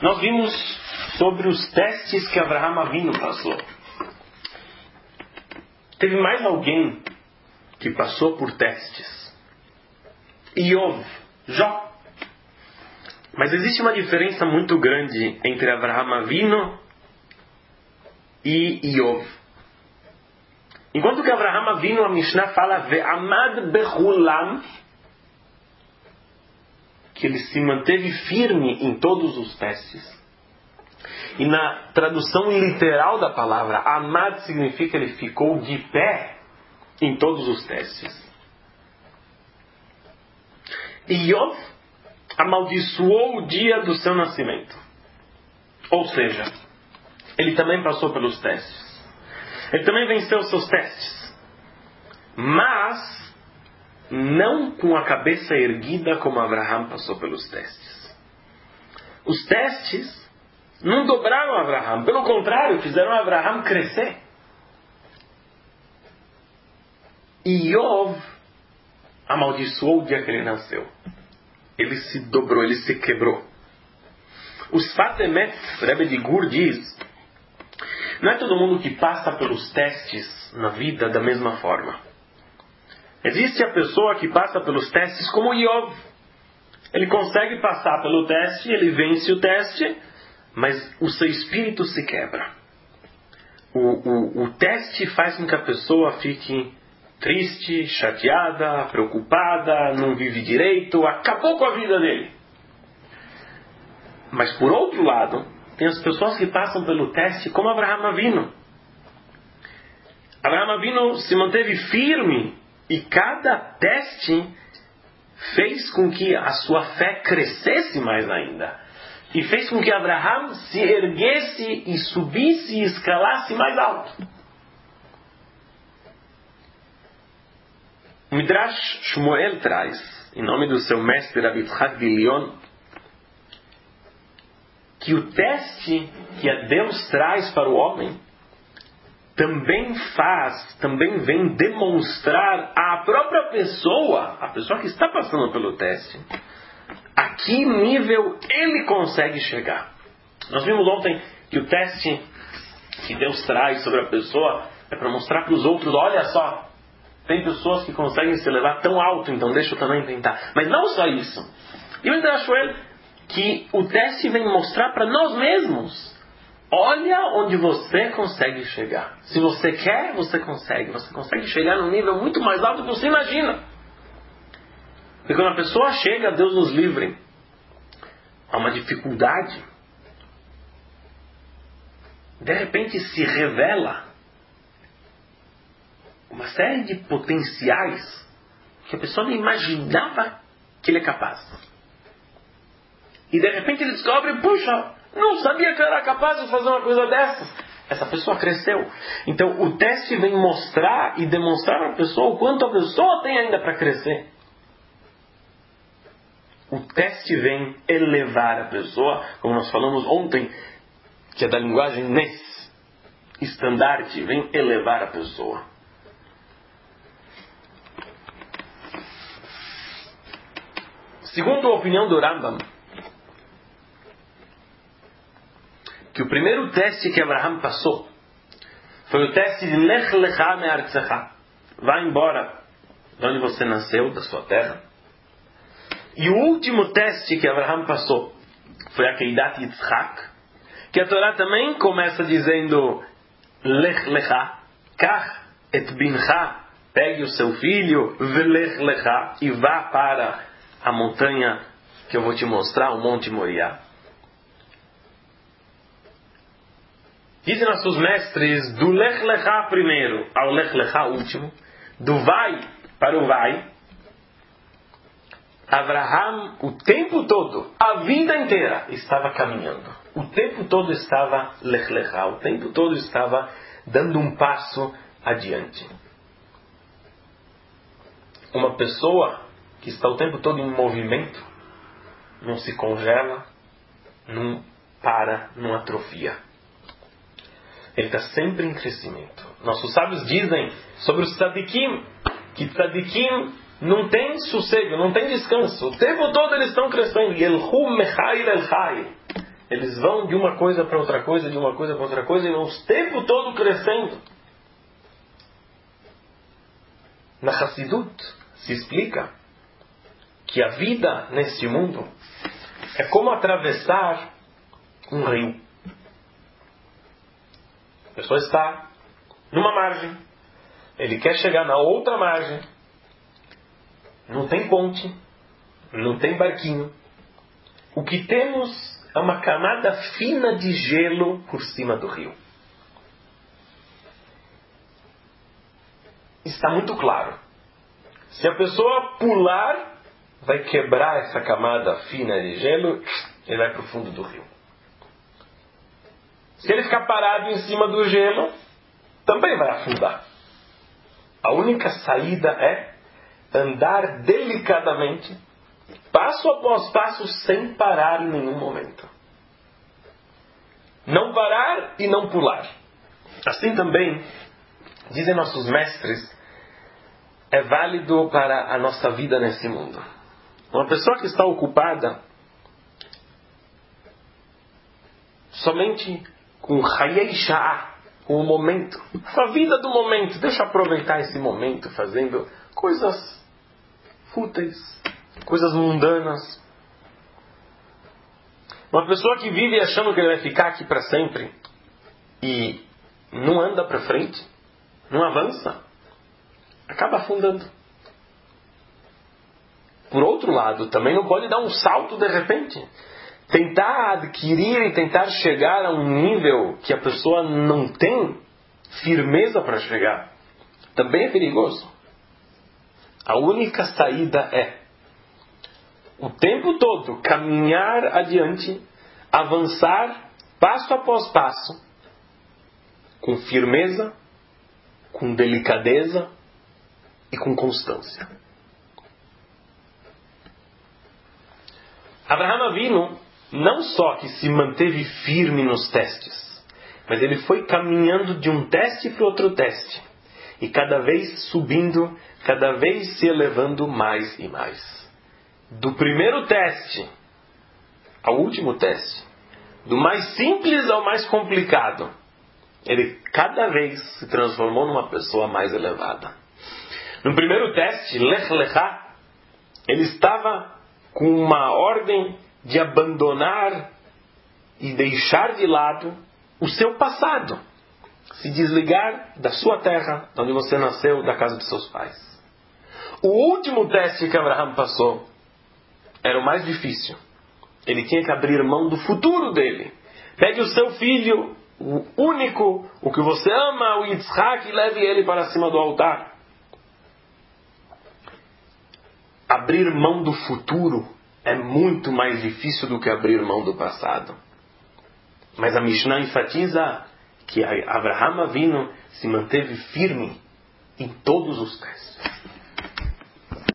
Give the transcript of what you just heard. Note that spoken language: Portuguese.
Nós vimos sobre os testes que Avraham Avinu passou. Teve mais alguém que passou por testes. Iov, Jó. Mas existe uma diferença muito grande entre Avraham Avinu e Iov. Enquanto que Avraham Avinu, a Mishnah fala Ve'amad bechulam, que ele se manteve firme em todos os testes. E na tradução literal da palavra, Amad significa ele ficou de pé em todos os testes. E Iov amaldiçoou o dia do seu nascimento. Ou seja, ele também passou pelos testes. Ele também venceu os seus testes. Mas não com a cabeça erguida como Avraham passou pelos testes. Os testes não dobraram Avraham. Pelo contrário, fizeram Avraham crescer. E Iov amaldiçoou o dia que ele nasceu. Ele se dobrou, ele se quebrou. O Sfat Emet, Rebbe de Gur, diz: não é todo mundo que passa pelos testes na vida da mesma forma. Existe a pessoa que passa pelos testes como Iov. Ele consegue passar pelo teste, ele vence o teste, mas o seu espírito se quebra. O teste faz com que a pessoa fique triste, chateada, preocupada, não vive direito, acabou com a vida dele. Mas por outro lado, tem as pessoas que passam pelo teste como Avraham Avinu. Avraham Avinu se manteve firme e cada teste fez com que a sua fé crescesse mais ainda. E fez com que Avraham se erguesse e subisse e escalasse mais alto. O Midrash Shmuel traz, em nome do seu mestre Rabbi Yitzhak de Lyon, que o teste que Deus traz para o homem também vem demonstrar à própria pessoa, a pessoa que está passando pelo teste, a que nível ele consegue chegar. Nós vimos ontem que o teste que Deus traz sobre a pessoa é para mostrar para os outros: olha só, tem pessoas que conseguem se elevar tão alto, então deixa eu também tentar. Mas não só isso. E eu ainda acho que o teste vem mostrar para nós mesmos: olha onde você consegue chegar. Se você quer, você consegue. Você consegue chegar num nível muito mais alto do que você imagina. Porque quando a pessoa chega, Deus nos livre, a uma dificuldade, de repente se revela uma série de potenciais que a pessoa não imaginava que ele é capaz. E de repente ele descobre: puxa, não sabia que eu era capaz de fazer uma coisa dessas. Essa pessoa cresceu. Então o teste vem mostrar e demonstrar para a pessoa o quanto a pessoa tem ainda para crescer. O teste vem elevar a pessoa, como nós falamos ontem, que é da linguagem Nes, estandarte, vem elevar a pessoa. Segundo a opinião do Rambam, que o primeiro teste que Avraham passou foi o teste de Lech Lecha Me'artzecha. Vá embora de onde você nasceu, da sua terra. E o último teste que Avraham passou foi a Keidat Yitzhak, que a Torá também começa dizendo: Lech Lecha, Kach et Bincha, pegue o seu filho, Velech Lecha, e vá para a montanha que eu vou te mostrar, o Monte Moriá. Dizem nossos mestres, do Lech Lecha primeiro ao Lech Lecha último, do vai para o vai, Avraham, o tempo todo, a vida inteira, estava caminhando. O tempo todo estava Lech Lecha, o tempo todo estava dando um passo adiante. Uma pessoa que está o tempo todo em movimento, não se congela, não para, não atrofia. Ele está sempre em crescimento. Nossos sábios dizem sobre os tzadikim, que tzadikim não tem sossego, não tem descanso. O tempo todo eles estão crescendo. Yelchu mechair el chai. eles vão de uma coisa para outra coisa, de uma coisa para outra coisa, e vão o tempo todo crescendo. Na Hassidut se explica que a vida neste mundo é como atravessar um rio. A pessoa está numa margem, ele quer chegar na outra margem, não tem ponte, não tem barquinho. O que temos é uma camada fina de gelo por cima do rio. Está muito claro. Se a pessoa pular, vai quebrar essa camada fina de gelo, ele vai para o fundo do rio. Se ele ficar parado em cima do gelo, também vai afundar. A única saída é andar delicadamente, passo após passo, sem parar em nenhum momento. Não parar e não pular. Assim também, dizem nossos mestres, é válido para a nossa vida nesse mundo. Uma pessoa que está ocupada somente com Hayei Sha'ah, com o momento, a vida do momento, deixa eu aproveitar esse momento fazendo coisas fúteis, coisas mundanas. Uma pessoa que vive achando que ele vai ficar aqui para sempre e não anda para frente, não avança, acaba afundando. Por outro lado, também não pode dar um salto de repente. Tentar adquirir e tentar chegar a um nível que a pessoa não tem firmeza para chegar, também é perigoso. A única saída é o tempo todo caminhar adiante, avançar passo após passo, com firmeza, com delicadeza e com constância. Abraham Avinu não só que se manteve firme nos testes, mas ele foi caminhando de um teste para outro teste. E cada vez subindo, cada vez se elevando mais e mais. Do primeiro teste ao último teste, do mais simples ao mais complicado, ele cada vez se transformou numa pessoa mais elevada. No primeiro teste, Lech Lechá, ele estava com uma ordem de abandonar e deixar de lado o seu passado. Se desligar da sua terra, de onde você nasceu, da casa de seus pais. O último teste que Abraham passou era o mais difícil. Ele tinha que abrir mão do futuro dele. Pegue o seu filho, o único, o que você ama, o Yitzhak, e leve ele para cima do altar. Abrir mão do futuro é muito mais difícil do que abrir mão do passado. Mas a Mishnah enfatiza que Abraham Avinu se manteve firme em todos os testes.